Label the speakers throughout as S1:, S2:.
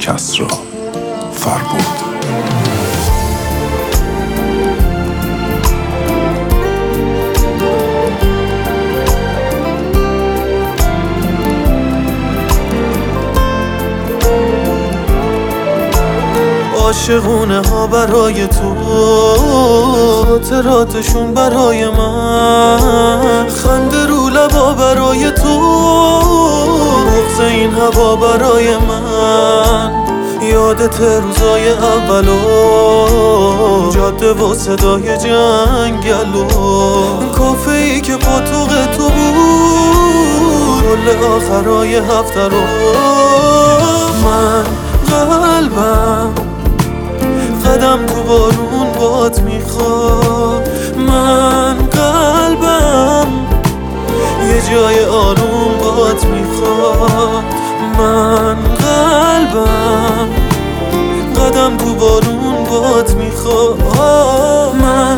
S1: کسری فربود.
S2: عاشقونه ها برای تو، خاطراتشون برای من، خنده رو لبا برای تو، بغض این هوا برای من. یادت روزای اولو، جاده و صدای جنگلو، کافه ای که پاتوق تو بود، کل آخرای هفته رو. من قلبم قدم تو بارون باد میخواد، من قلبم یه جای آروم باد میخواد، من قلبم قدم تو بارون باد میخواد، من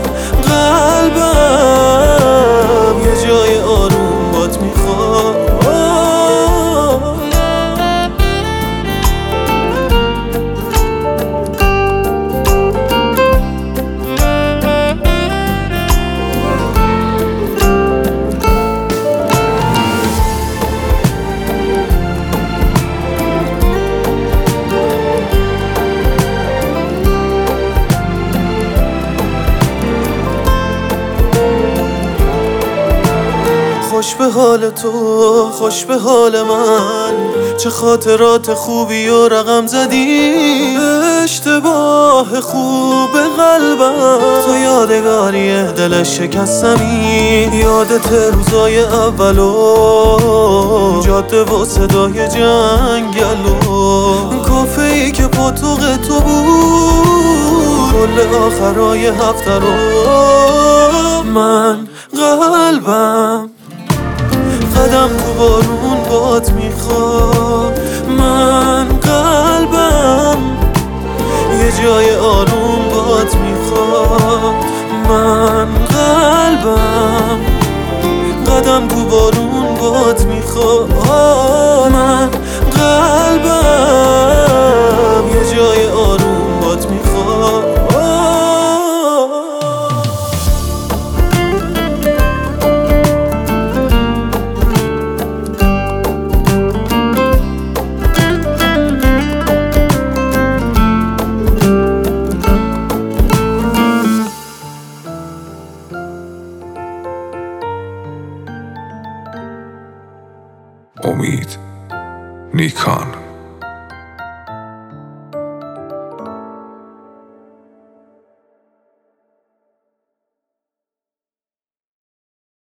S2: قلبم یه جای آروم باد میخواد. خوش به حال تو، خوش به حال من، چه خاطرات خوبی و رقم زدی. اشتباه خوب قلبم تو یادگاری دلش شکستمی. یادت روزای اولو، جاده و صدای جنگلو، کافه ای که پاتوق تو بود، کل آخرای هفته رو. من قلبم قدم تو بارون باد میخواد، من قلبم یه جای آروم باد میخواد، من قلبم قدم تو بارون باد میخواد، من قلبم یه جای آروم باد میخواد.
S1: امید نیکان.